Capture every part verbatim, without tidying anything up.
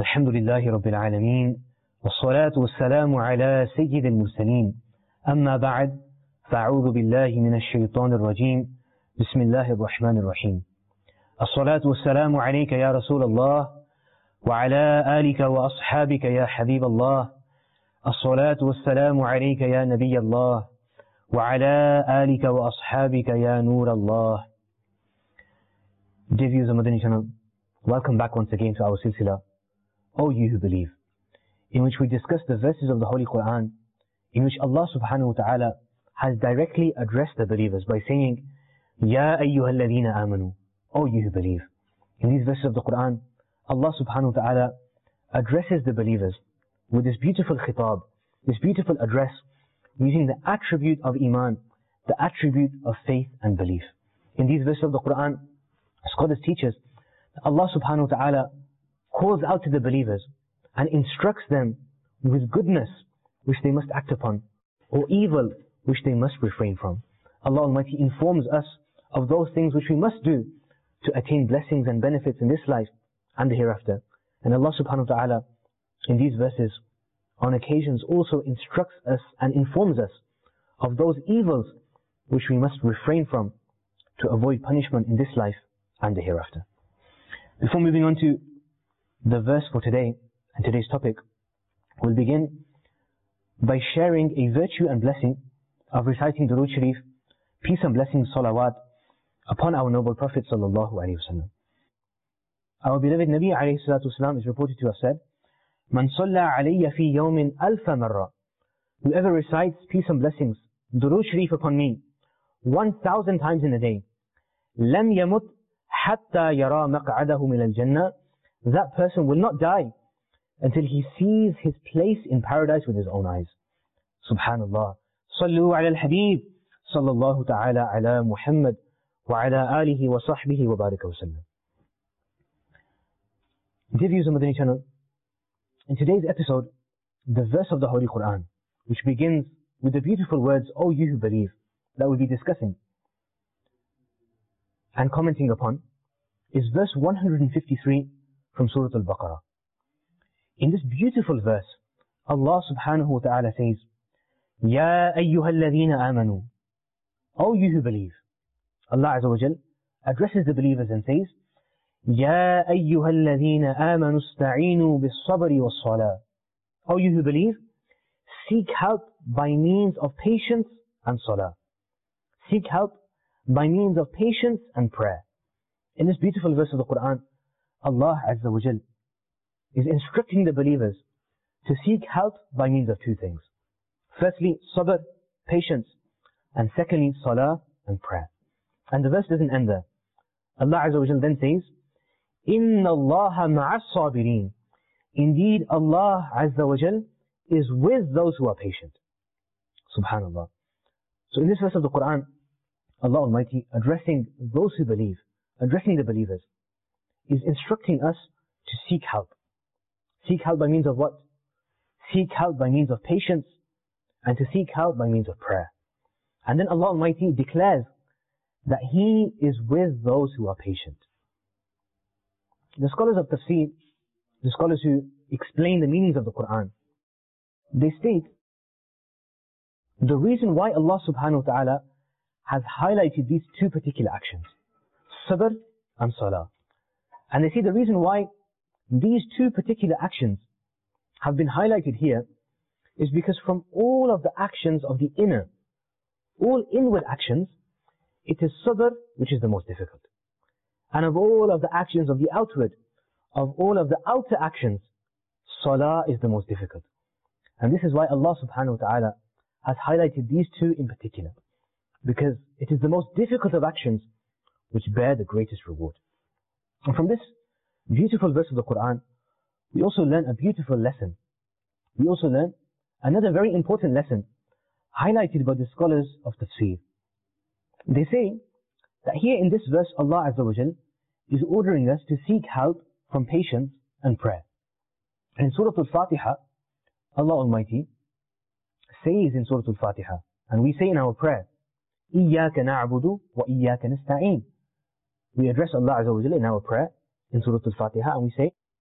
الحمد لله رب العالمين والصلاة والسلام على سيد المرسلين أما بعد فأعوذ بالله من الشيطان الرجيم بسم الله الرحمن الرحيم الصلاة والسلام عليك يا رسول الله وعلى آلك وأصحابك يا حبيب الله الصلاة والسلام عليك يا نبي الله وعلى آلك وأصحابك يا نور الله. Dear viewers of Madani channel, welcome back once again to our silsila, O you who believe, in which we discuss the verses of the Holy Quran, in which Allah subhanahu wa ta'ala has directly addressed the believers by saying, Ya ayyuha alladhina amanu, O you who believe. In these verses of the Quran, Allah subhanahu wa ta'ala addresses the believers with this beautiful khitab, this beautiful address, using the attribute of iman, the attribute of faith and belief. In these verses of the Quran, scholars teach us that Allah subhanahu wa ta'ala calls out to the believers and instructs them with goodness which they must act upon, or evil which they must refrain from. Allah Almighty informs us of those things which we must do to attain blessings and benefits in this life and the hereafter. And Allah subhanahu wa ta'ala in these verses on occasions also instructs us and informs us of those evils which we must refrain from to avoid punishment in this life and the hereafter. Before moving on to the verse for today and today's topic, we'll begin by sharing a virtue and blessing of reciting Durood Sharif, peace and blessings, salawat, upon our noble Prophet sallallahu alaihi wasallam. Our beloved Nabi alayhi salatu wasalam is reported to have said, Man salla alayya fi yawmin alfa marra. Whoever recites peace and blessings, Durood Sharif upon me, one thousand times in a day, lam yamut hatta yara maq'adahu min al-jannah. That person will not die until he sees his place in paradise with his own eyes. Subhanallah. Sallu ala al-habib, sallallahu ta'ala ala Muhammad, wa ala alihi wa sahbihi wa baraka wa sallam. Dear viewers of Madani channel, in today's episode, the verse of the Holy Quran, which begins with the beautiful words, O you who believe, that we'll be discussing and commenting upon, is verse one hundred fifty-three from Surah Al-Baqarah. In this beautiful verse, Allah subhanahu wa ta'ala says, Ya ayyuha alladhina amanu, O you who believe. Allah Azza wa Jal addresses the believers and says, Ya ayyuha alladhina amanu ista'inu bis-sabri was-salah. O you who believe, seek help by means of patience and salah. Seek help by means of patience and prayer. In this beautiful verse of the Quran, Allah Azza wa Jal is instructing the believers to seek help by means of two things. Firstly, sabr, patience, and secondly, salah and prayer. And the verse doesn't end there. Allah Azza wa Jal then says, Inna Allaha ma'as sabirin. Indeed, Allah Azza wa Jal is with those who are patient. Subhanallah. So in this verse of the Quran, Allah Almighty addressing those who believe, addressing the believers, is instructing us to seek help. Seek help by means of what? Seek help by means of patience, and to seek help by means of prayer. And then Allah Almighty declares that He is with those who are patient. The scholars of Tafsir, the scholars who explain the meanings of the Quran, they state the reason why Allah subhanahu wa ta'ala has highlighted these two particular actions, sabr and salah. And they say the reason why these two particular actions have been highlighted here is because from all of the actions of the inner, all inward actions, it is sabr which is the most difficult. And of all of the actions of the outward, of all of the outer actions, salah is the most difficult. And this is why Allah subhanahu wa ta'ala has highlighted these two in particular, because it is the most difficult of actions which bear the greatest reward. And from this beautiful verse of the Quran, we also learn a beautiful lesson. We also learn another very important lesson highlighted by the scholars of Tafsir. They say that here in this verse, Allah Azza wa Jal is ordering us to seek help from patience and prayer. And in Surah Al-Fatiha, Allah Almighty says in Surah Al-Fatiha, and we say in our prayer, إِيَّاكَ نَعْبُدُ وَإِيَّاكَ نَسْتَعِينُ. We address Allah Azza wa Jalla in our prayer in Surah Al-Fatiha and we say,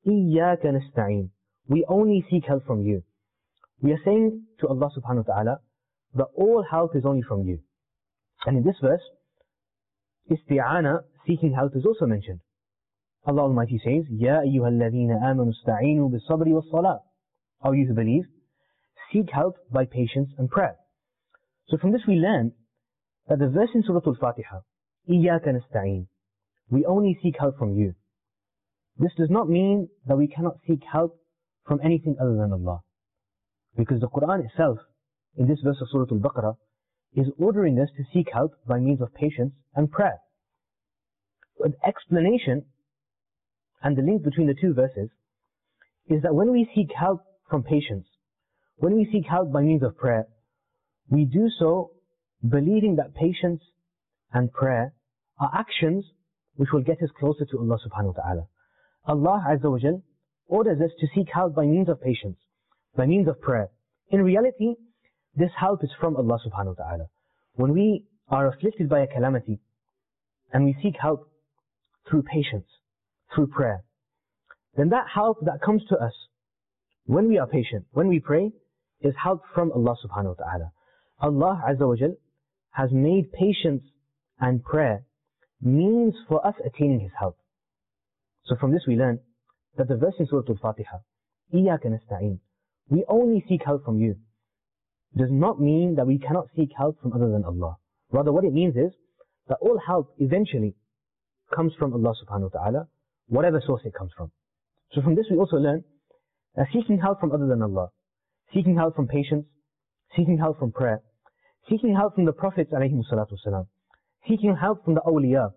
إِيَّاكَ نَسْتَعِينُ. We only seek help from you. We are saying to Allah subhanahu wa ta'ala that all help is only from you. And in this verse, isti'ana, seeking help, is also mentioned. Allah Almighty says, يَا أَيُّهَا الَّذِينَ آمَنُوا اسْتَعِينُوا بِالصَّبْرِ وَالصَّلَاةِ. O you who believe, seek help by patience and prayer. So from this we learn that the verse in Surah Al-Fatiha, إِيَّاكَ نَسْتَعِينُ, we only seek help from you. This does not mean that we cannot seek help from anything other than Allah. Because the Quran itself, in this verse of Surah Al-Baqarah, is ordering us to seek help by means of patience and prayer. But the explanation and the link between the two verses is that when we seek help from patience, when we seek help by means of prayer, we do so believing that patience and prayer are actions which will get us closer to Allah subhanahu wa ta'ala. Allah Azza wa Jal orders us to seek help by means of patience, by means of prayer. In reality, this help is from Allah subhanahu wa ta'ala. When we are afflicted by a calamity and we seek help through patience, through prayer, then that help that comes to us when we are patient, when we pray, is help from Allah subhanahu wa ta'ala. Allah Azza wa Jal has made patience and prayer means for us attaining His help. So from this we learn that the verse in Surah Al-Fatiha, إِيَّاكَ نَسْتَعِينُ, we only seek help from you, does not mean that we cannot seek help from other than Allah. Rather, what it means is that all help eventually comes from Allah subhanahu wa ta'ala, whatever source it comes from. So from this we also learn that seeking help from other than Allah, seeking help from patience, seeking help from prayer, seeking help from the Prophets alayhimu salatu wasalam, seeking help from the awliya,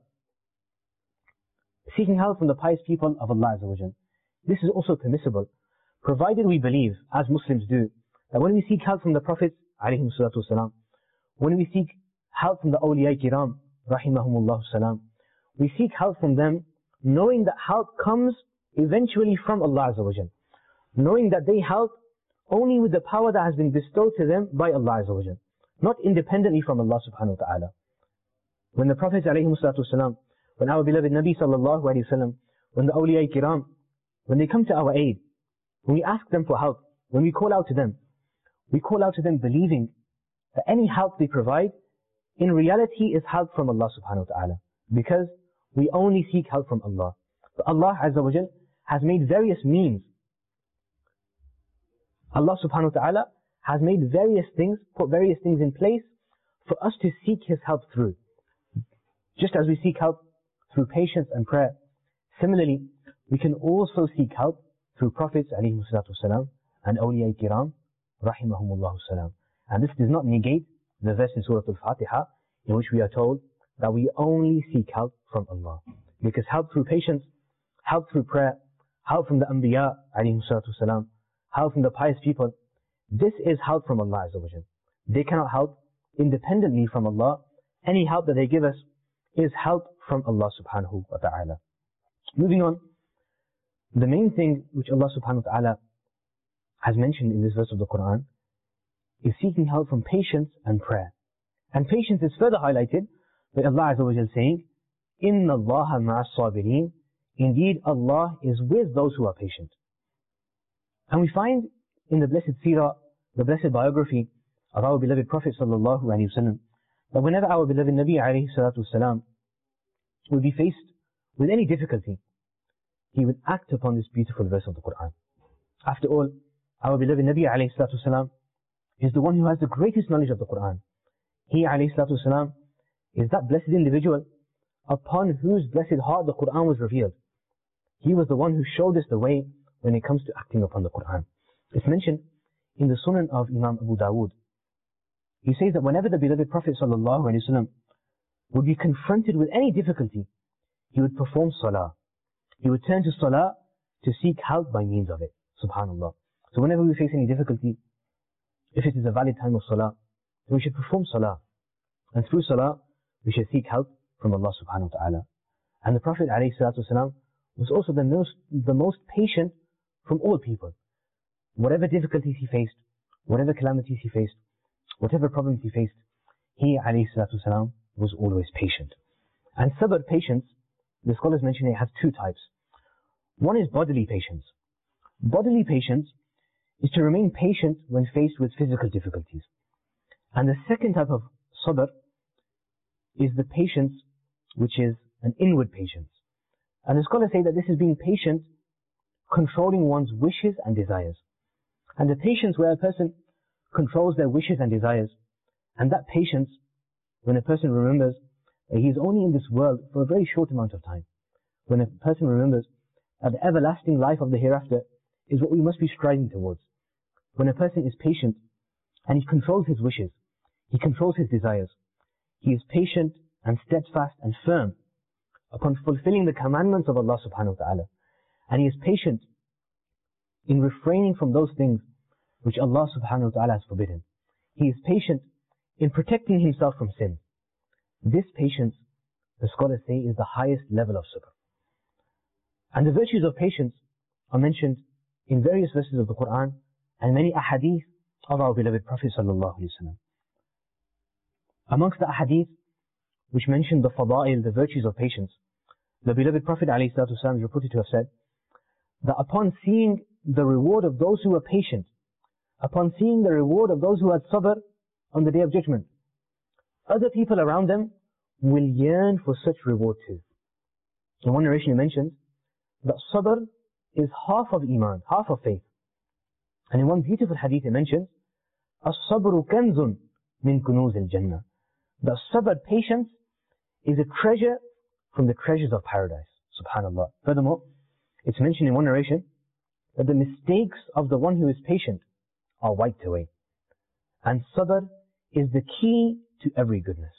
seeking help from the pious people of Allah Azza wa Jal, this is also permissible, provided we believe, as Muslims do, that when we seek help from the Prophets alayhimu salatu wasalam, when we seek help from the awliya kiram, rahimahumullah salam, we seek help from them knowing that help comes eventually from Allah Azza wa Jal, knowing that they help only with the power that has been bestowed to them by Allah Azza wa Jal, not independently from Allah subhanahu wa ta'ala. When the Prophets alayhimu salatu wasalam, when our beloved Nabi sallallahu alayhi wa sallam, when the awliya kiram, when they come to our aid, when we ask them for help, when we call out to them, we call out to them believing that any help they provide in reality is help from Allah subhanahu wa ta'ala, because we only seek help from Allah. But Allah Azza wa Jal has made various means. Allah subhanahu wa ta'ala has made various things, put various things in place for us to seek His help through. Just as we seek help through patience and prayer, similarly, we can also seek help through Prophets alayhimu salatu wasalam and awliya kiram, rahimahumullah salam. And this does not negate the verse in Surah Al-Fatiha in which we are told that we only seek help from Allah. Because help through patience, help through prayer, help from the Anbiya alayhimu salatu wasalam, help from the pious people, this is help from Allah Azza wa Jal. They cannot help independently from Allah. Any help that they give us is help from Allah subhanahu wa ta'ala. Moving on, the main thing which Allah subhanahu wa ta'ala has mentioned in this verse of the Quran is seeking help from patience and prayer. And patience is further highlighted by Allah Azza wa Jal saying, إِنَّ اللَّهَ مَعَ الصَّابِرِينَ, indeed Allah is with those who are patient. And we find in the blessed seerah, the blessed biography of our beloved Prophet sallallahu alaihi wasallam, that whenever our beloved Nabi alayhi salatu wasalam would be faced with any difficulty, he would act upon this beautiful verse of the Quran. After all, our beloved Nabi alayhi salatu wasalam is the one who has the greatest knowledge of the Quran. He alayhi salatu wasalam is that blessed individual upon whose blessed heart the Quran was revealed. He was the one who showed us the way when it comes to acting upon the Quran. It's mentioned in the Sunan of Imam Abu Dawood. He says that whenever the beloved Prophet sallallahu alaihi wasallam would be confronted with any difficulty, he would perform salah. He would turn to salah to seek help by means of it. Subhanallah. So whenever we face any difficulty, if it is a valid time of salah, then we should perform salah. And through salah, we should seek help from Allah subhanahu wa ta'ala. And the Prophet alayhi salatu wasalam was also the most, the most patient from all people. Whatever difficulties he faced, whatever calamities he faced, whatever problems he faced, he alayhi salatu wasalam was always patient. And sabr, patience, the scholars mention it has two types. One is bodily patience. Bodily patience is to remain patient when faced with physical difficulties. And the second type of sabr is the patience which is an inward patience. And the scholars say that this is being patient, controlling one's wishes and desires. And the patience where a person controls their wishes and desires, and that patience, when a person remembers that he is only in this world for a very short amount of time, when a person remembers that the everlasting life of the hereafter is what we must be striving towards, when a person is patient and he controls his wishes, he controls his desires, he is patient and steadfast and firm upon fulfilling the commandments of Allah subhanahu wa ta'ala, and he is patient in refraining from those things which Allah subhanahu wa ta'ala has forbidden. He is patient in protecting himself from sin. This patience, the scholars say, is the highest level of sabr. And the virtues of patience are mentioned in various verses of the Quran and many ahadith of our beloved Prophet sallallahu alaihi wasallam. Amongst the ahadith which mention the fada'il, the virtues of patience, the beloved Prophet alayhi salatu wasallam is reported to have said that upon seeing the reward of those who were patient, upon seeing the reward of those who had sabr on the Day of Judgment, other people around them will yearn for such reward too. In one narration it mentions that sabr is half of iman, half of faith. And in one beautiful hadith it mentions, as-sabru kanzun min kunuz al-jannah. The sabr, patience, is a treasure from the treasures of paradise. Subhanallah. Furthermore, it's mentioned in one narration that the mistakes of the one who is patient are wiped away. And sabr is the key to every goodness.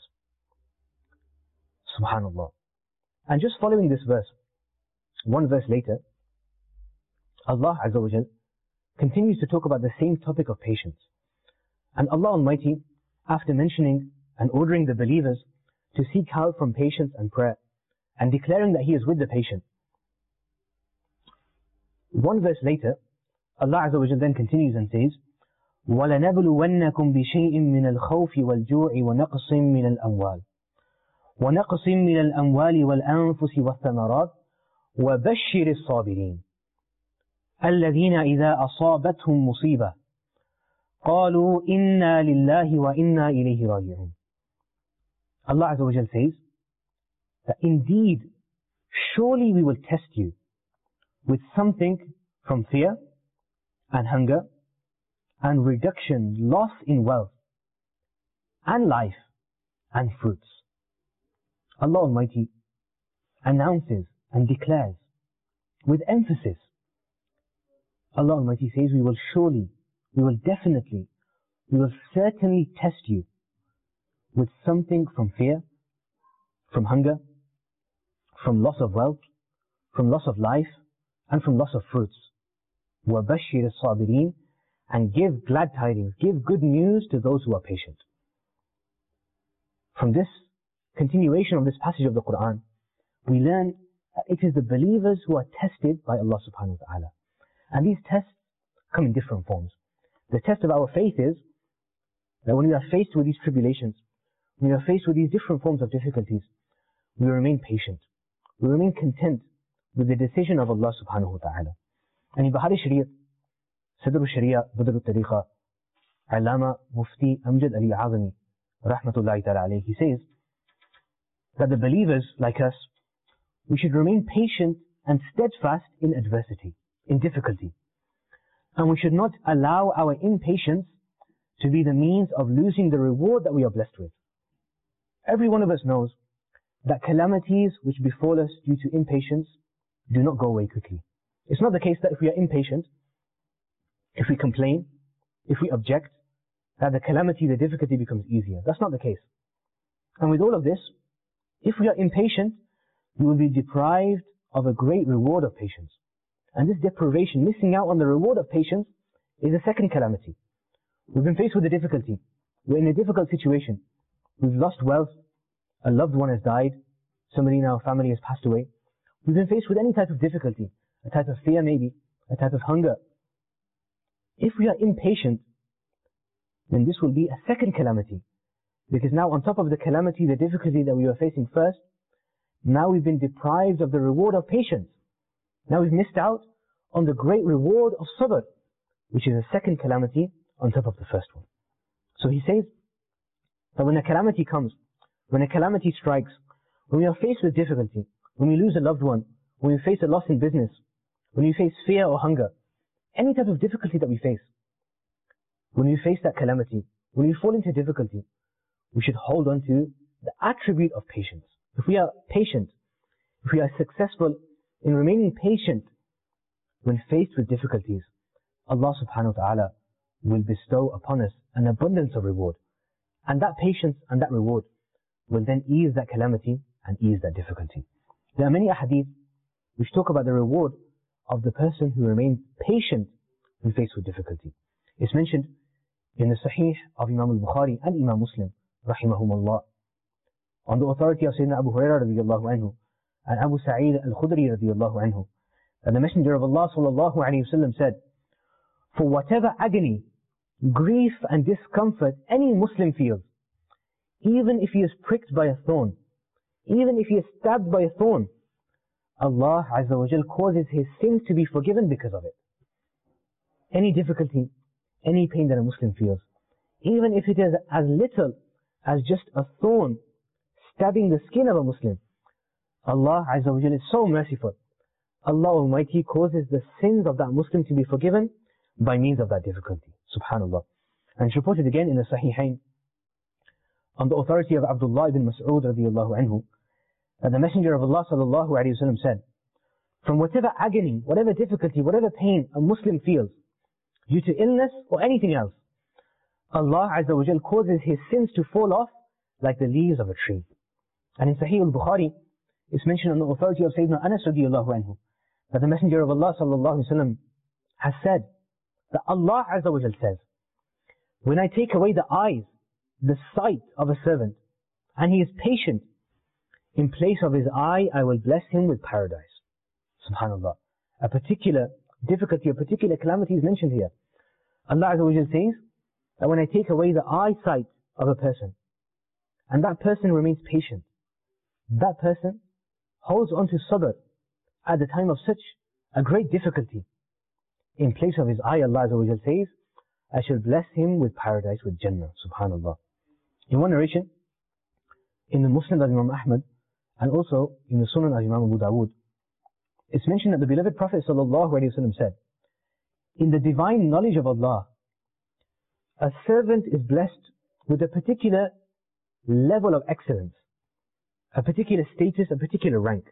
Subhanallah. And just following this verse, one verse later, Allah Azza wa Jal continues to talk about the same topic of patience. And Allah Almighty, after mentioning and ordering the believers to seek help from patience and prayer, and declaring that He is with the patient, one verse later, Allah Azza wa Jal then continues and says, وَلَنَبْلُوَنَّكُمْ بِشَيْءٍ مِّنَ الْخَوْفِ وَالْجُوعِ وَنَقْصٍ مِّنَ الْأَمْوَالِ وَنَقْصٍ مِّنَ الْأَمْوَالِ وَالْأَنفُسِ وَالثَّمَرَاتِ وَبَشِّرِ الصَّابِرِينَ الَّذِينَ إِذَا أَصَابَتْهُمْ مُصِيبَةٌ قَالُوا إِنَّا لِلَّهِ وَإِنَّا إِلَيْهِ رَاجِعُونَ. Allah Azza wa Jal says that indeed, surely we will test you with something from fear and hunger and reduction, loss in wealth and life and fruits. Allah Almighty announces and declares with emphasis. Allah Almighty says, we will surely, we will definitely, we will certainly test you with something from fear, from hunger, from loss of wealth, from loss of life, and from loss of fruits. وَبَشِّرِ الصَّابِرِينَ, and give glad tidings, give good news to those who are patient. From this continuation of this passage of the Quran, we learn that it is the believers who are tested by Allah subhanahu wa ta'ala. And these tests come in different forms. The test of our faith is that when we are faced with these tribulations, when we are faced with these different forms of difficulties, we remain patient. We remain content with the decision of Allah subhanahu wa ta'ala. And in Bahar Shariat, Sadr al-Sharia, Badr al-Tariqa, Allama Mufti Amjad Ali Azami, rahmatullahi ta'ala alayhi, he says that the believers like us, we should remain patient and steadfast in adversity, in difficulty. And we should not allow our impatience to be the means of losing the reward that we are blessed with. Every one of us knows that calamities which befall us due to impatience do not go away quickly. It's not the case that if we are impatient, if we complain, if we object, that the calamity, the difficulty becomes easier. That's not the case. And with all of this, if we are impatient, we will be deprived of a great reward of patience. And this deprivation, missing out on the reward of patience, is a second calamity. We've been faced with a difficulty. We're in a difficult situation. We've lost wealth. A loved one has died. Somebody in our family has passed away. We've been faced with any type of difficulty, a type of fear maybe, a type of hunger. If we are impatient, then this will be a second calamity. Because now on top of the calamity, the difficulty that we were facing first, now we've been deprived of the reward of patience. Now we've missed out on the great reward of sabr, which is a second calamity on top of the first one. So he says that when a calamity comes, when a calamity strikes, when we are faced with difficulty, when we lose a loved one, when we face a loss in business, when we face fear or hunger, any type of difficulty that we face, when we face that calamity, when we fall into difficulty, we should hold on to the attribute of patience. If we are patient, if we are successful in remaining patient when faced with difficulties, Allah subhanahu wa ta'ala will bestow upon us an abundance of reward. And that patience and that reward will then ease that calamity and ease that difficulty. There are many ahadith which talk about the reward of the person who remains patient when faced with difficulty. It's mentioned in the Sahih of Imam al-Bukhari and Imam Muslim, rahimahumullah, on the authority of Sayyidina Abu Hurairah radiyallahu anhu and Abu Sa'id al-Khudri radiyallahu anhu, that the Messenger of Allah sallallahu alayhi wa sallam said, for whatever agony, grief and discomfort any Muslim feels, even if he is pricked by a thorn, even if he is stabbed by a thorn, Allah Azza wa Jal causes his sins to be forgiven because of it. Any difficulty, any pain that a Muslim feels, even if it is as little as just a thorn stabbing the skin of a Muslim, Allah Azza wa Jal is so merciful. Allah Almighty causes the sins of that Muslim to be forgiven by means of that difficulty. Subhanallah. And it's reported again in the Sahihain on the authority of Abdullah ibn Mas'ud radiyallahu anhu, that the Messenger of Allah sallallahu alayhi wa sallam said, from whatever agony, whatever difficulty, whatever pain a Muslim feels due to illness or anything else, Allah Azza wa Jal causes his sins to fall off like the leaves of a tree. And in Sahih al-Bukhari, it's mentioned on the authority of Sayyidina Anas radiyallahu anhu, that the Messenger of Allah sallallahu alayhi wa sallam has said, that Allah Azza wa Jal says, when I take away the eyes, the sight of a servant, and he is patient, in place of his eye, I will bless him with paradise. Subhanallah. A particular difficulty, a particular calamity is mentioned here. Allah Azza wa Jal says that when I take away the eyesight of a person, and that person remains patient, that person holds on to sabr at the time of such a great difficulty, in place of his eye, Allah Azza wa Jal says, I shall bless him with paradise, with Jannah. Subhanallah. In one narration, in the Musnad of Imam Ahmad, and also in the Sunan of Imam Abu Dawood, it's mentioned that the beloved Prophet sallallahu alaihi wasallam said, in the divine knowledge of Allah, a servant is blessed with a particular level of excellence, a particular status, a particular rank.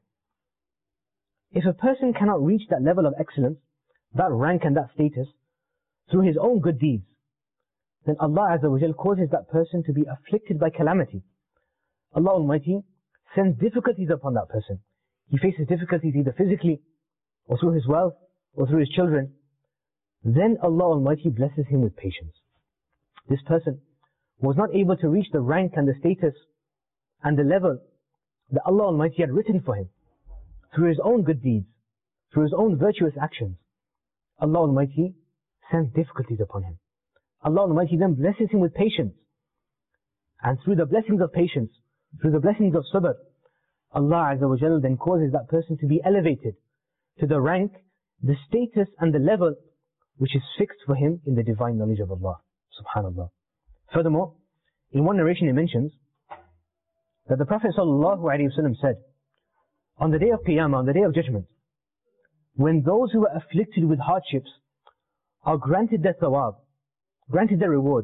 If a person cannot reach that level of excellence, that rank and that status, through his own good deeds, then Allah Azza wa Jal causes that person to be afflicted by calamity. Allah Almighty sends difficulties upon that person. He faces difficulties either physically, or through his wealth, or through his children. Then Allah Almighty blesses him with patience. This person was not able to reach the rank and the status and the level that Allah Almighty had written for him through his own good deeds, through his own virtuous actions. Allah Almighty sends difficulties upon him. Allah Almighty then blesses him with patience. And through the blessings of patience, through the blessings of sabr, Allah Azza wa Jal then causes that person to be elevated to the rank, the status and the level which is fixed for him in the divine knowledge of Allah. Subhanallah. Furthermore, in one narration it mentions that the Prophet sallallahu alaihi wasallam said, on the day of Qiyamah, on the day of judgment, when those who are afflicted with hardships are granted their thawab, granted their reward,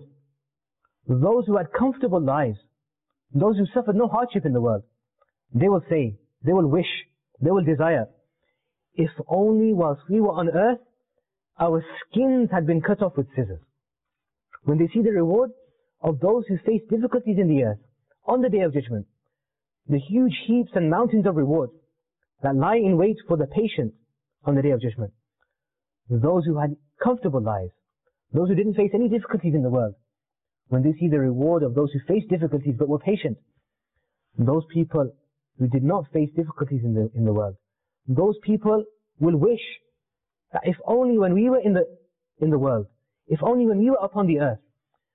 those who had comfortable lives, those who suffered no hardship in the world, they will say, they will wish, they will desire, if only whilst we were on earth, our skins had been cut off with scissors. When they see the reward of those who face difficulties in the earth, on the day of judgment, the huge heaps and mountains of reward that lie in wait for the patient on the day of judgment, those who had comfortable lives, those who didn't face any difficulties in the world, when they see the reward of those who faced difficulties but were patient, those people who did not face difficulties in the in the world, those people will wish that if only when we were in the in the world, if only when we were upon the earth,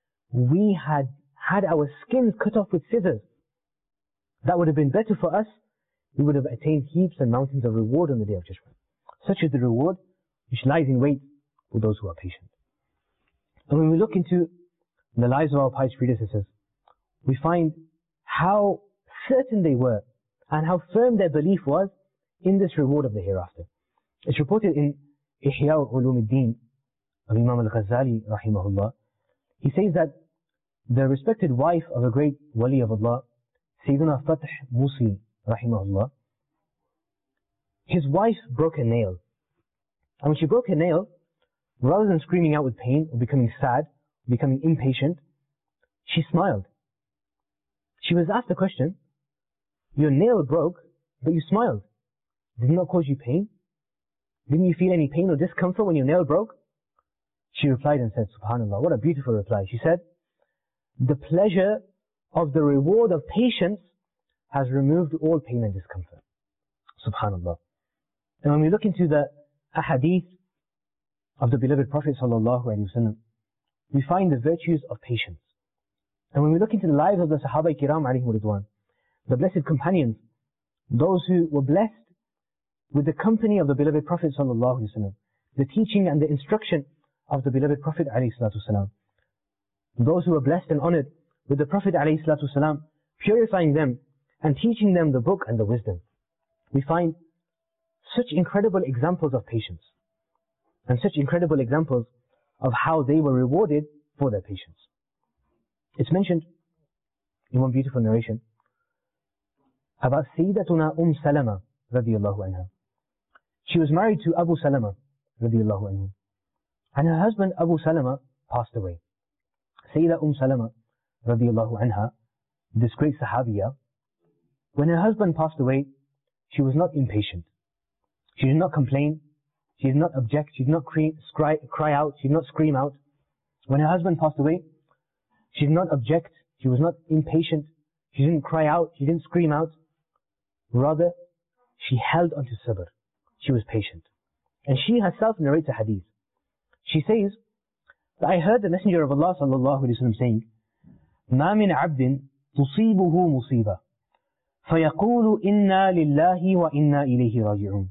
we had had our skins cut off with scissors. That would have been better for us. We would have attained heaps and mountains of reward on the day of judgment. Such is the reward which lies in wait for those who are patient. And when we look into the lives of our pious predecessors, we find how certain they were and how firm their belief was in this reward of the hereafter. It's reported in Ihya Ulumuddin of Imam al-Ghazali rahimahullah. He says that the respected wife of a great wali of Allah, Sayyidina Fath Musi rahimahullah, his wife broke a nail. And when she broke her nail, rather than screaming out with pain or becoming sad, becoming impatient, she smiled. She was asked the question, your nail broke, but you smiled. Did it not cause you pain? Didn't you feel any pain or discomfort when your nail broke? She replied and said, subhanallah, what a beautiful reply. She said, the pleasure of the reward of patience has removed all pain and discomfort. Subhanallah. And when we look into the ahadith of the beloved Prophet sallallahu alaihi wasallam, we find the virtues of patience. And when we look into the lives of the Sahaba Kiram alayhim ridwan, the blessed companions, those who were blessed with the company of the beloved Prophet sallallahu alaihi wasallam, the teaching and the instruction of the beloved Prophet alayhi salatu wasalam, those who were blessed and honored with the Prophet alayhi salatu wasalam, purifying them and teaching them the book and the wisdom, we find such incredible examples of patience and such incredible examples of how they were rewarded for their patience. It's mentioned in one beautiful narration about Sayyidatuna Umm Salama radiyallahu anha. She was married to Abu Salama radiyallahu anhu, and her husband Abu Salama passed away. Sayyidah Umm Salama radiyallahu anha, this great Sahabiya, when her husband passed away, she was not impatient. She did not complain. She did not object. She did not cry, cry, cry out. She did not scream out. When her husband passed away, she did not object. She was not impatient. She didn't cry out. She didn't scream out. Rather, she held onto sabr. She was patient. And she herself narrates a hadith. She says, that I heard the Messenger of Allah sallallahu alaihi wasallam saying, مَا مِنْ عَبْدٍ تُصِيبُهُ مُصِيبَةٌ فَيَقُولُ إِنَّا لِلَّهِ وَإِنَّا إِلَيْهِ رَاجِعُونَ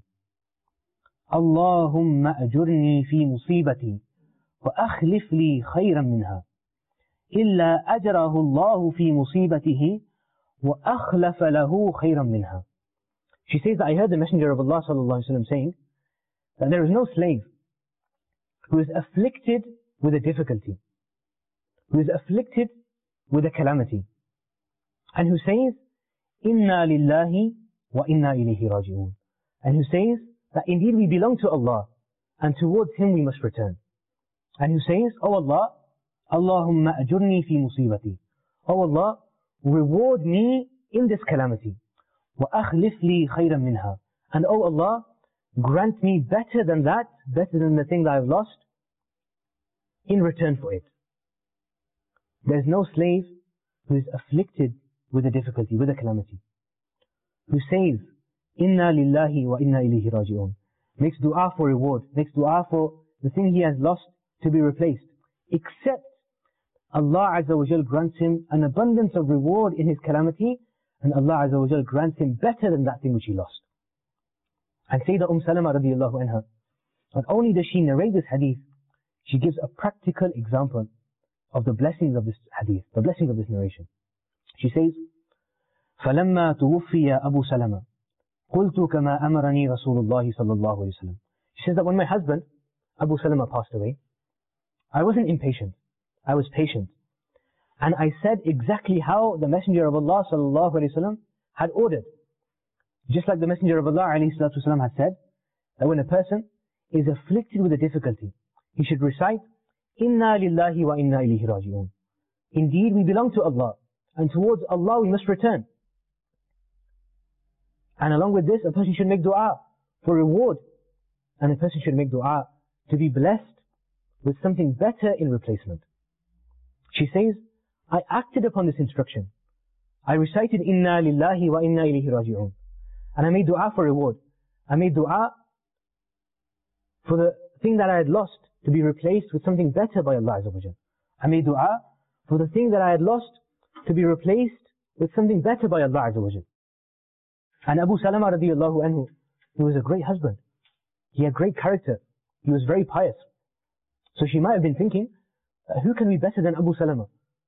اللهم أجرني في مصيبتي وأخلف لي خيرا منها إلا أجره الله في مصيبته وأخلف له خيرا منها. She says that I heard the Messenger of Allah sallallahu alaihi wasallam saying that there is no slave who is afflicted with a difficulty, who is afflicted with a calamity, and who says, Inna lillahi wa inna ilayhi raji'un, and who says that indeed we belong to Allah and towards Him we must return, and who says, Oh Allah, Allahumma ajurni fi musibati, Oh Allah, reward me in this calamity, wa akhlif li khayran minha, and oh Allah, grant me better than that, better than the thing that I've lost, in return for it. There's no slave who is afflicted with a difficulty, with a calamity, who says, Inna lillahi wa inna ilayhi raji'un, makes dua for reward, makes dua for the thing he has lost to be replaced, except Allah Azza wa Jal grants him an abundance of reward in his calamity, and Allah Azza wa Jal grants him better than that thing which he lost. And Sayyidah Umm Salama radiyallahu anha, not only does she narrate this hadith, she gives a practical example of the blessings of this hadith, the blessings of this narration. She says, فَلَمَّا تُوفِّيَ أَبُو سَلَمَةَ قُلْتُ كَمَا أَمَرَنِي رَسُولُ اللَّهِ صَلَّى اللَّهُ عَلَيْهِ وسلم. She says that when my husband, Abu Salama, passed away, I wasn't impatient. I was patient. And I said exactly how the Messenger of Allah sallallahu alaihi wasallam had ordered. Just like the Messenger of Allah alayhi salatu wasallam had said, that when a person is afflicted with a difficulty, he should recite, Inna lillahi wa inna ilayhi raji'un. Indeed, we belong to Allah, and towards Allah we must return. And along with this, a person should make dua for reward, and a person should make dua to be blessed with something better in replacement. She says, I acted upon this instruction. I recited Inna lillahi wa inna ilayhi raji'un. And I made dua for reward. I made dua for the thing that I had lost to be replaced with something better by Allah Azza wa Jal. I made dua for the thing that I had lost to be replaced with something better by Allah Azza wa Jal. And Abu Salama radiyallahu anhu, he was a great husband. He had great character. He was very pious. So she might have been thinking, who can be better than Abu Salama?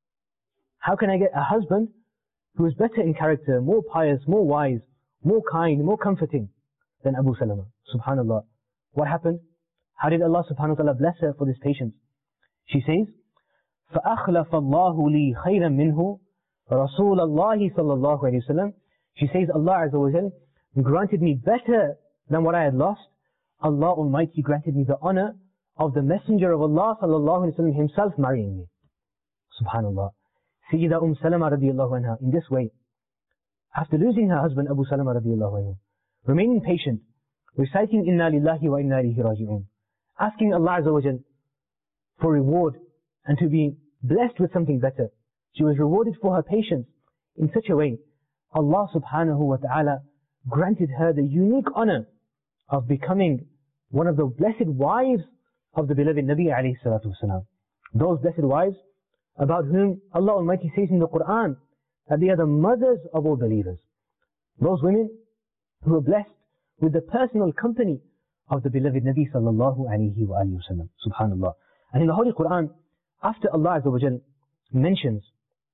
How can I get a husband who is better in character, more pious, more wise, more kind, more comforting than Abu Salama? Subhanallah. What happened? How did Allah subhanahu wa ta'ala bless her for this patience? She says, فَأَخْلَفَ اللَّهُ لِي خَيْرًا مِنْهُ رَسُولَ اللَّهِ صَلَّى اللَّهُ عَلَيْهِ وسلم. She says, Allah Azza wa Jal granted me better than what I had lost. Allah Almighty granted me the honor of the Messenger of Allah sallallahu alaihi wasallam himself marrying me. Subhanallah. Sayyida Umm Salama radiallahu anha, in this way, after losing her husband Abu Salama radiallahu anhu, remaining patient, reciting Inna lillahi wa inna ilayhi raji'un, asking Allah Azza wa Jal for reward and to be blessed with something better. She was rewarded for her patience in such a way. Allah subhanahu wa ta'ala granted her the unique honor of becoming one of the blessed wives of the beloved Nabi alayhi salatu wasalam. Those blessed wives about whom Allah Almighty says in the Quran that they are the mothers of all believers. Those women who are blessed with the personal company of the beloved Nabi sallallahu alayhi wa alayhi wa sallam. Subhanallah. And in the Holy Quran, after Allah Azza wa Jal mentions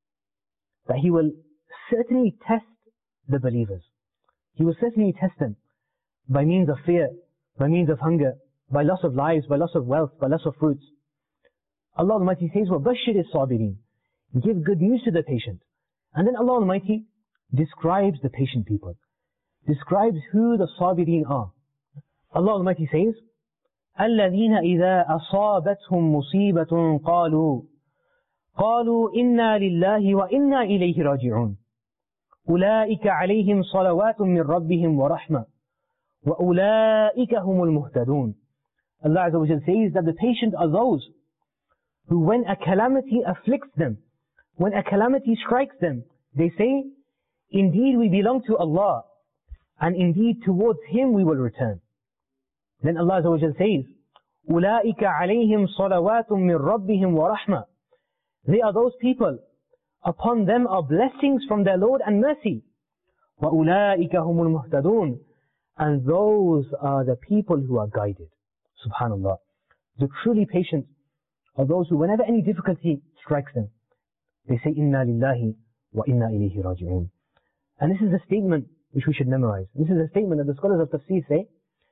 that He will certainly test the believers, He will certainly test them by means of fear, by means of hunger, by loss of lives, by loss of wealth, by loss of fruits. Allah Almighty says, وَبَشِّرِ الصَّابِرِينَ. Give good news to the patient. And then Allah Almighty describes the patient people, describes who the sabirin are. Allah Almighty says, الَّذِينَ إِذَا أَصَابَتْهُمْ مُصِيبَةٌ قَالُوا قَالُوا إِنَّا لِلَّهِ وَإِنَّا إِلَيْهِ رَاجِعُونَ أُولَٰئِكَ عَلَيْهِمْ صَلَوَاتٌ مِّن رَبِّهِمْ وَرَحْمَةٌ وَأُولَٰئِكَ هُمُ الْمُهْتَدُونَ. Allah Azza wa Jal says that the patient are those who, when a calamity afflicts them, when a calamity strikes them, they say, indeed we belong to Allah, and indeed towards Him we will return. Then Allah Azza wa Jal says, أُولَٰئِكَ عَلَيْهِمْ صَلَوَاتٌ مِّن رَبِّهِمْ وَرَحْمَةٌ. They are those people, upon them are blessings from their Lord and mercy. وَأُولَٰئِكَ هُمُ الْمُهْتَدُونَ. And those are the people who are guided. Subhanallah. The truly patient are those who, whenever any difficulty strikes them, they say, Inna lillahi wa inna ilayhi raji'un. And this is a statement which we should memorize. This is a statement that the scholars of tafsir say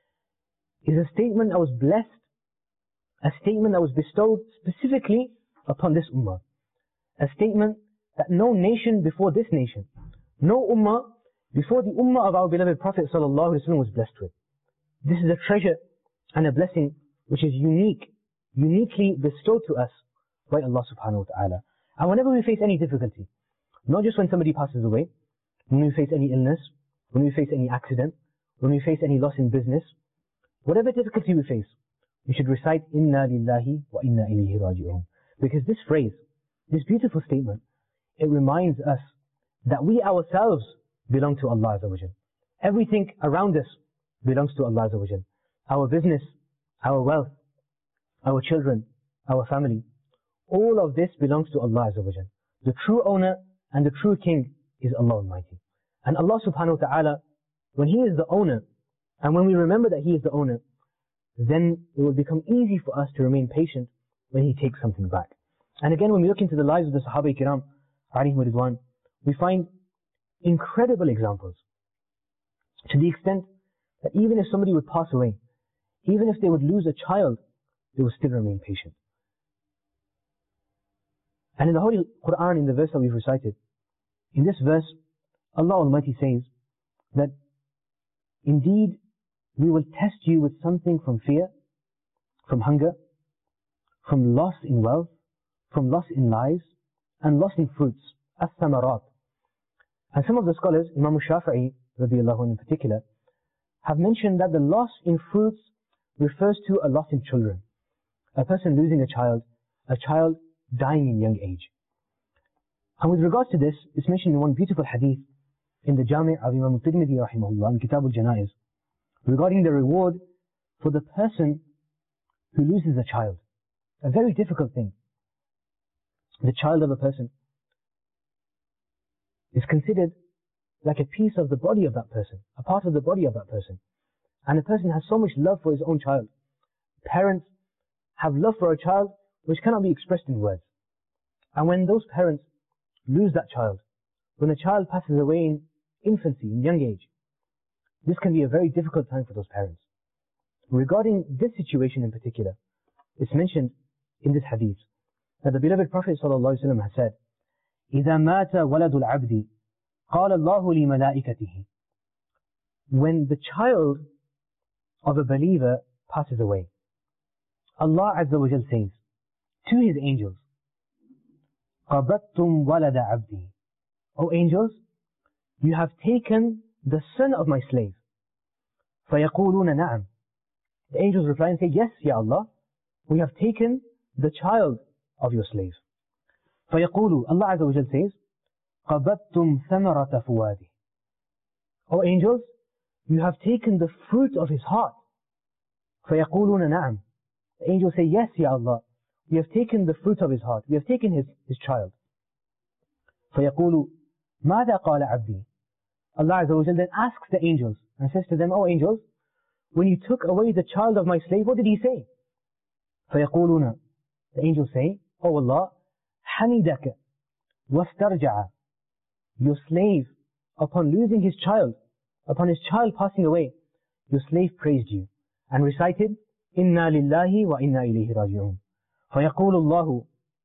is a statement that was blessed, a statement that was bestowed specifically upon this ummah. A statement that no nation before this nation, no ummah before the ummah of our beloved Prophet sallallahu alaihi wasallam was blessed with. This is a treasure and a blessing which is unique, uniquely bestowed to us by Allah subhanahu wa ta'ala. And whenever we face any difficulty, not just when somebody passes away, when we face any illness, when we face any accident, when we face any loss in business, whatever difficulty we face, we should recite Inna lillahi wa inna ilayhi raji'un. Because this phrase, this beautiful statement, it reminds us that we ourselves belong to Allah Azza wa Jal. Everything around us belongs to Allah Azza wa Jal. Our business, our wealth, our children, our family, all of this belongs to Allah Azza wa Jal. The true owner and the true king is Allah Almighty. And Allah subhanahu wa ta'ala, when He is the owner, and when we remember that He is the owner, then it will become easy for us to remain patient when He takes something back. And again, when we look into the lives of the Sahaba Kiram, alayhim ridwan, we find incredible examples. To the extent that even if somebody would pass away, even if they would lose a child, they would still remain patient. And in the Holy Quran, in the verse that we've recited, in this verse, Allah Almighty says that indeed we will test you with something from fear, from hunger, from loss in wealth, from loss in lives, and loss in fruits, as-samarat. And some of the scholars, Imam Shafi'i, radiallahu anhu in particular, have mentioned that the loss in fruits refers to a loss in children. A person losing a child, a child dying in young age. And with regards to this, it's mentioned in one beautiful hadith in the Jami' of Imam al-Tirmidhi rahimahullah, in Kitab al-Janaiz, regarding the reward for the person who loses a child. A very difficult thing. The child of a person is considered like a piece of the body of that person, a part of the body of that person. And a person has so much love for his own child. Parents have love for a child which cannot be expressed in words. And when those parents lose that child, when a child passes away in infancy, in young age, this can be a very difficult time for those parents. Regarding this situation in particular, it's mentioned in this hadith that the beloved Prophet ﷺ has said, إِذَا مَاتَ وَلَدُ الْعَبْدِ قَالَ اللَّهُ لِمَلَائِكَتِهِ. When the child of a believer passes away, Allah Azza wa Jal says to His angels, قَبَضْتُمْ وَلَدَ عَبْدِي. O angels, you have taken the son of my slave. فَيَقُولُونَ نَعَمْ. The angels reply and say, yes, Ya Allah, we have taken the child of your slave. فَيَقُولُ, Allah Azza wa Jal says, قَبَضْتُمْ ثَمَرَةَ فُوَادِهِ. O angels, you have taken the fruit of his heart. فَيَقُولُونَ نَعَمْ. The angels say, yes, Ya Allah, we have taken the fruit of his heart. We have taken his, his child. فَيَقُولُ مَاذَا قَالَ عَبْدِي. Allah Azza wa Jal then asks the angels and says to them, O angels, when you took away the child of my slave, what did he say? فَيَقُولُونَ. The angels say, O Allah, حَمِدَكَ وَاسْتَرْجَعَ. Your slave, upon losing his child, upon his child passing away, your slave praised you and recited, إِنَّا لِلَّهِ وَإِنَّا إِلَيْهِ رَاجِعُونَ. فَيَقُولُ اللَّهُ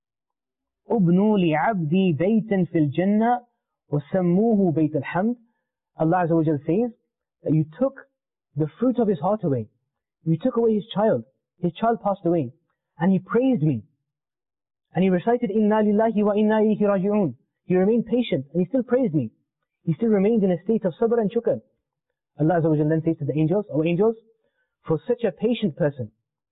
أُبْنُوا لِعَبْدِي بَيْتًا فِي الْجَنَّةِ وَسَمُّوهُ بَيْتَ الْحَمْدِ. Allah Azza wa Jal says that you took the fruit of his heart away. You took away his child. His child passed away. And he praised me. And he recited, إِنَّا لِلَّهِ وَإِنَّا إِلَيْهِ رَاجِعُونَ. He remained patient and he still praised me. He still remained in a state of sabr and shukr. Allah Azza wa Jal then says to the angels, O angels, for such a patient person,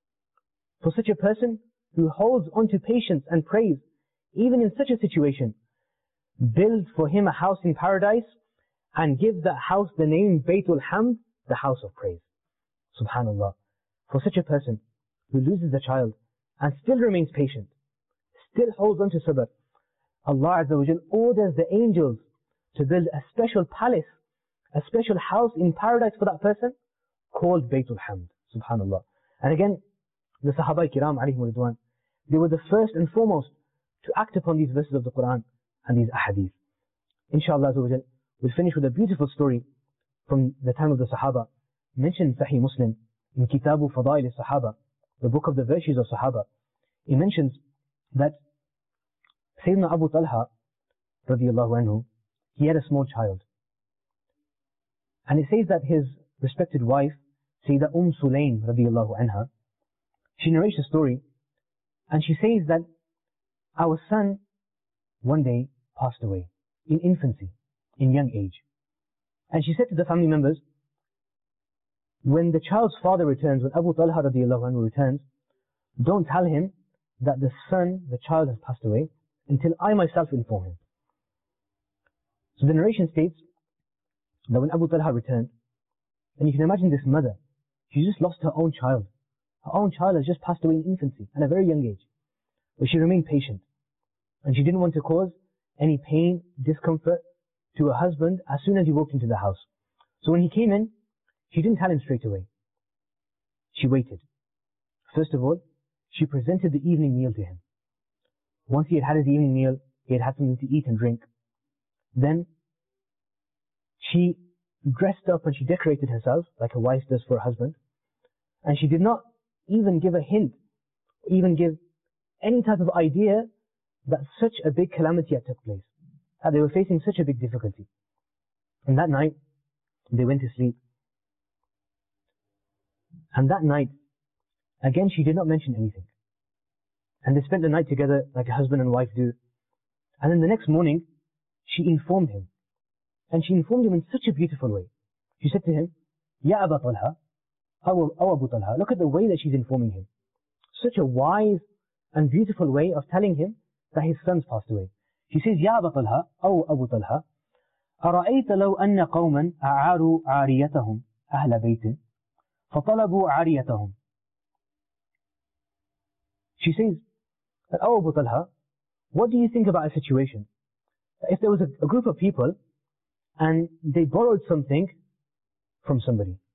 for such a person who holds on to patience and praise, even in such a situation, build for him a house in paradise and give that house the name Baytul Hamd, the house of praise. Subhanallah. For such a person who loses a child and still remains patient, still holds on to sabr, Allah Azza wa Jal orders the angels to build a special palace, a special house in paradise for that person called Baytul Hamd. Subhanallah. And again, the Sahaba Kiram alayhim ridwan, they were the first and foremost to act upon these verses of the Quran and these ahadith. Inshallah Azza wa Jal, we'll finish with a beautiful story from the time of the Sahaba, mentioned in Sahih Muslim, in Kitabu Fadail al-Sahaba, the book of the virtues of Sahaba. He mentions that Sayyidina Abu Talha, radiyallahu anhu, he had a small child. And it says that his respected wife, Sayyidah Umm Sulaym, radiyallahu anha, she narrates a story, and she says that our son one day passed away in infancy, in young age. And she said to the family members, when the child's father returns, when Abu Talha radiallahu anhu returns, don't tell him that the son, the child has passed away, until I myself inform him. So the narration states that when Abu Talha returned, and you can imagine this mother, she just lost her own child. Her own child has just passed away in infancy, at a very young age. But she remained patient. And she didn't want to cause any pain, discomfort to her husband as soon as he walked into the house. So when he came in, she didn't tell him straight away. She waited. First of all, she presented the evening meal to him. Once he had had his evening meal, he had had something to eat and drink. Then she dressed up and she decorated herself like a wife does for her husband. And she did not even give a hint, even give any type of idea that such a big calamity had took place, that they were facing such a big difficulty. And that night, they went to sleep. And that night, again, she did not mention anything. And they spent the night together like a husband and wife do. And then the next morning, she informed him. And she informed him in such a beautiful way. She said to him, Ya Aba Talha, O Abu Talha, look at the way that she's informing him. Such a wise and beautiful way of telling him that his son's passed away. She says, Ya Aba Talha, O Abu Talha, أرأيت لو أن قوما أعاروا عاريتهم أهل بيت فطلبوا عاريتهم. She says, O Abu Talha, what do you think about a situation? If there was a, a group of people and they borrowed something from somebody,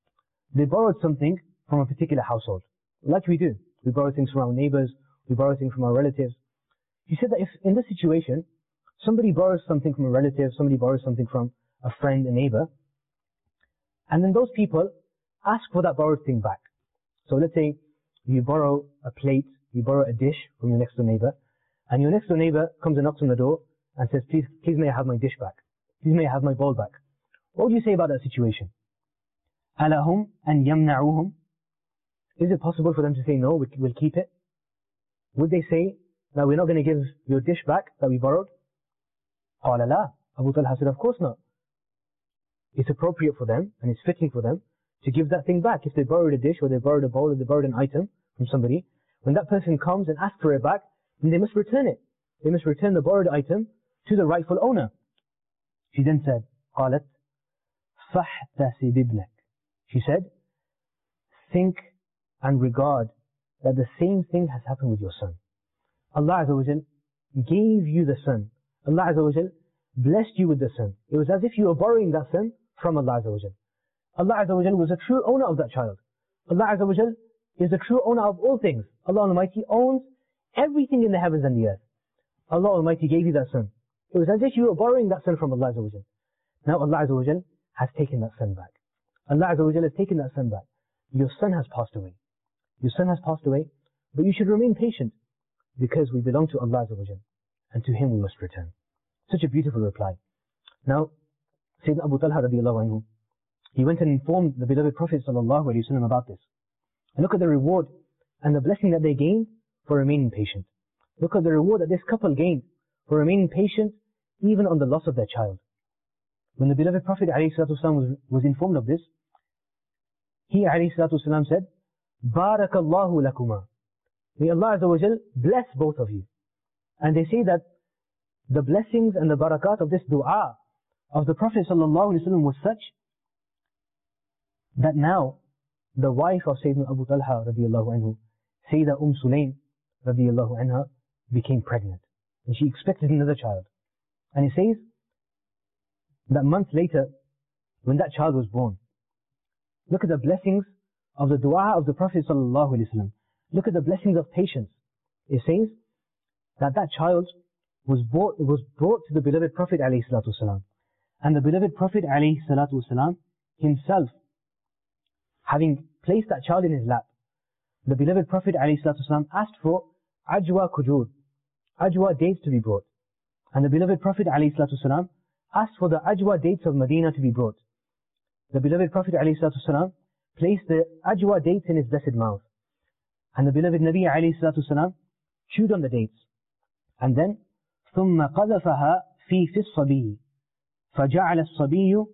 they borrowed something from a particular household. Like we do. We borrow things from our neighbors, we borrow things from our relatives. He said that if in this situation, somebody borrows something from a relative, somebody borrows something from a friend, a neighbor, and then those people ask for that borrowed thing back. So let's say you borrow a plate, you borrow a dish from your next door neighbor, and your next door neighbor comes and knocks on the door and says, please, please may I have my dish back? Please may I have my bowl back? What would you say about that situation? أَلَهُمْ أَنْ يَمْنَعُوهُمْ? Is it possible for them to say, no, we'll keep it? Would they say that we're not going to give your dish back that we borrowed? قَالَ لَا. Abu Talha said, of course not. It's appropriate for them and it's fitting for them to give that thing back. If they borrowed a dish or they borrowed a bowl or they borrowed an item from somebody, when that person comes and asks for it back, then they must return it. They must return the borrowed item to the rightful owner. She then said, قالت فَاحْتَسِبْ ابْنَكَ. She said, think and regard that the same thing has happened with your son. Allah Azza wa Jal gave you the son. Allah Azza wa Jal blessed you with the son. It was as if you were borrowing that son from Allah Azza wa Jal. Allah Azza wa Jal was a true owner of that child. Allah Azza wa Jal is the true owner of all things. Allah Almighty owns everything in the heavens and the earth. Allah Almighty gave you that son. It was as if you were borrowing that son from Allah Azza wa Jal. Now Allah Azza wa Jal has taken that son back. Allah Azza wa Jal has taken that son back. Your son has passed away. Your son has passed away, but you should remain patient because we belong to Allah Azza wa Jal and to Him we must return. Such a beautiful reply. Now, Sayyidina Abu Talha radiallahu anhu, he went and informed the beloved Prophet sallallahu alaihi wasallam about this. And look at the reward and the blessing that they gained for remaining patient. Look at the reward that this couple gained for remaining patient even on the loss of their child. When the beloved Prophet ﷺ was, was informed of this, he ﷺ said, Barakallahu lakuma. May Allah Azza wa Jal bless both of you. And they say that the blessings and the barakat of this dua of the Prophet ﷺ was such that now the wife of Sayyidina Abu Talha radiallahu anhu, Sayyidah Umm Sulaym radiallahu anha, became pregnant. And she expected another child. And it says that months later, when that child was born, look at the blessings of the dua of the Prophet sallallahu alaihi wasallam. Look at the blessings of patience. It says that that child was brought, was brought to the beloved Prophet alayhi salatu wasalam. And the beloved Prophet alayhi salatu wasalam himself, having placed that child in his lap, the beloved Prophet alayhi salatu wasalam asked for ajwa kujur, ajwa dates to be brought. And the beloved Prophet alayhi salatu wasalam asked for the ajwa dates of Medina to be brought. The beloved Prophet alayhi salatu wasalam placed the ajwa dates in his blessed mouth. And the beloved Nabi alayhi salatu wasalam chewed on the dates. And then, ثُمَّ قَذَفَهَا فِي فِي الصَّبِيِّ فَجَعَلَ الصَّبِيُّ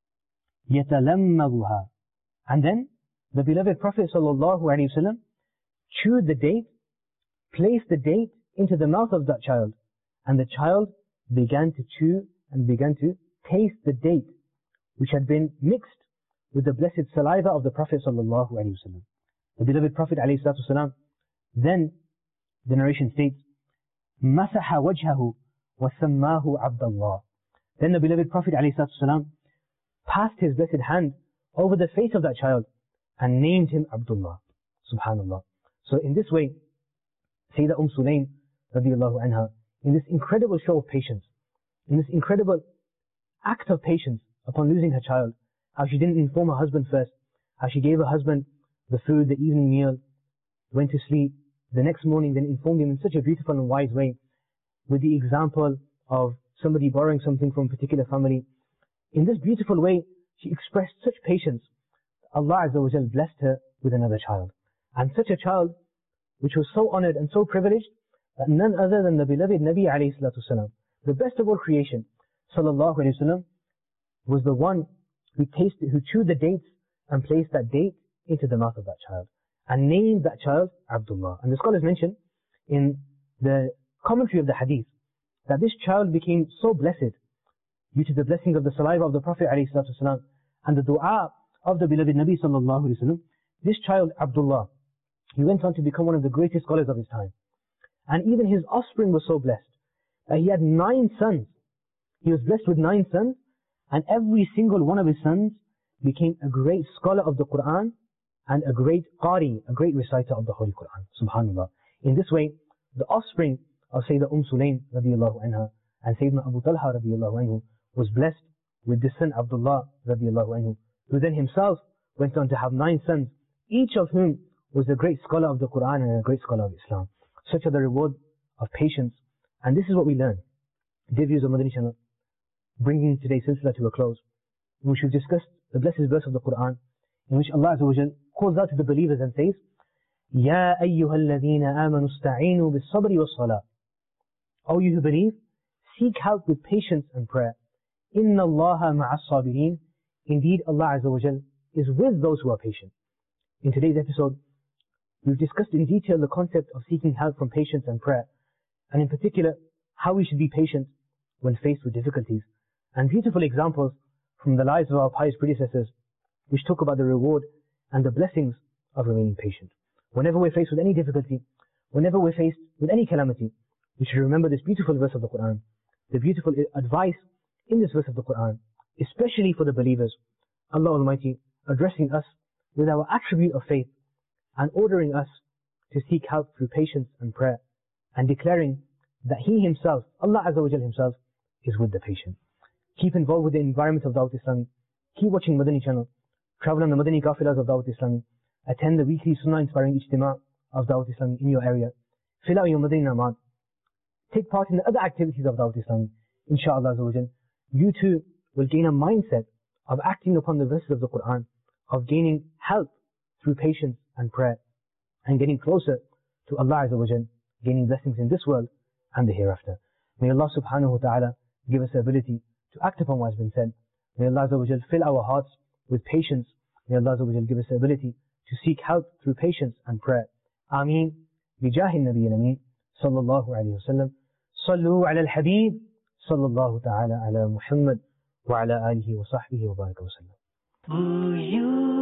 يَتَلَمَّضُهَا. And then, the beloved Prophet sallallahu alayhi wasallam chewed the date, placed the date into the mouth of that child. And the child began to chew and began to taste the date, which had been mixed with the blessed saliva of the Prophet sallallahu alaihi wasallam. The beloved Prophet alayhi salatu wasalam, then the narration states, مَسَحَ وَجْهَهُ وَسَمَّاهُ عَبْدَ اللَّهِ. Then the beloved Prophet alayhi salatu wasalam passed his blessed hand over the face of that child and named him Abdullah. Subhanallah. So in this way, Sayyidah Umm Sulaym radiallahu anha, in this incredible show of patience, in this incredible act of patience upon losing her child, how she didn't inform her husband first, how she gave her husband the food, the evening meal, went to sleep, the next morning then informed him in such a beautiful and wise way, with the example of somebody borrowing something from a particular family. In this beautiful way, she expressed such patience. Allah Azza wa Jal blessed her with another child. And such a child, which was so honored and so privileged, that none other than the beloved Nabi alayhi salatu wasalam, the best of all creation, sallallahu alayhi wasallam, was the one who tasted, who chewed the dates and placed that date into the mouth of that child and named that child Abdullah. And the scholars mention in the commentary of the hadith that this child became so blessed due to the blessings of the saliva of the Prophet ﷺ and the dua of the beloved Nabi sallallahu alaihi wasallam. This child Abdullah, he went on to become one of the greatest scholars of his time. And even his offspring was so blessed that he had nine sons. He was blessed with nine sons, and every single one of his sons became a great scholar of the Quran and a great qari, a great reciter of the Holy Quran. Subhanallah. In this way, the offspring of Sayyidah Umm Sulaym radiallahu anha and Sayyidina Abu Talha radiallahu anhu was blessed with this son Abdullah radiallahu anhu, who then himself went on to have nine sons, each of whom was a great scholar of the Quran and a great scholar of Islam. Such are the reward of patience. And this is what we learn. Dear viewers of Madani channel, bringing today's silsila to a close, in which we've discussed the blessed verse of the Quran, in which Allah Azza wa Jal calls out to the believers and says, Ya ayyuha alladhina amanu ista'inu bis sabri was salah. O you who believe, seek help with patience and prayer. Inna Allaha ma'as sabirin. Indeed, Allah Azza wa Jal is with those who are patient. In today's episode, we've discussed in detail the concept of seeking help from patience and prayer, and in particular, how we should be patient when faced with difficulties, and beautiful examples from the lives of our pious predecessors, which talk about the reward and the blessings of remaining patient. Whenever we're faced with any difficulty, whenever we're faced with any calamity, we should remember this beautiful verse of the Quran, the beautiful advice in this verse of the Quran, especially for the believers. Allah Almighty addressing us with our attribute of faith and ordering us to seek help through patience and prayer, and declaring that He Himself, Allah Azza wa Jal Himself, is with the patient. Keep involved with the environment of Dawat Islami. Keep watching Madani channel. Travel on the Madani Qafilas of Dawat Islami. Attend the weekly Sunnah inspiring Ijtima of Dawat Islami in your area. Fill out your Madani Namaz. Take part in the other activities of Dawat Islami. Insha'Allah Azza wa Jal. You too will gain a mindset of acting upon the verses of the Quran, of gaining help through patience and prayer, and getting closer to Allah Azza wa Jal, gaining blessings in this world and the hereafter. May Allah subhanahu wa ta'ala give us the ability to act upon what has been said. May Allah Azza wa Jal fill our hearts with patience. May Allah Azza wa Jal give us the ability to seek help through patience and prayer. Ameen. Bijahi Nabi al-Ameen. Sallallahu alayhi wa sallam. Sallu ala al-Habib. Sallallahu ta'ala ala Muhammad. Wa ala alihi wa sahbihi wa baraka wa sallam.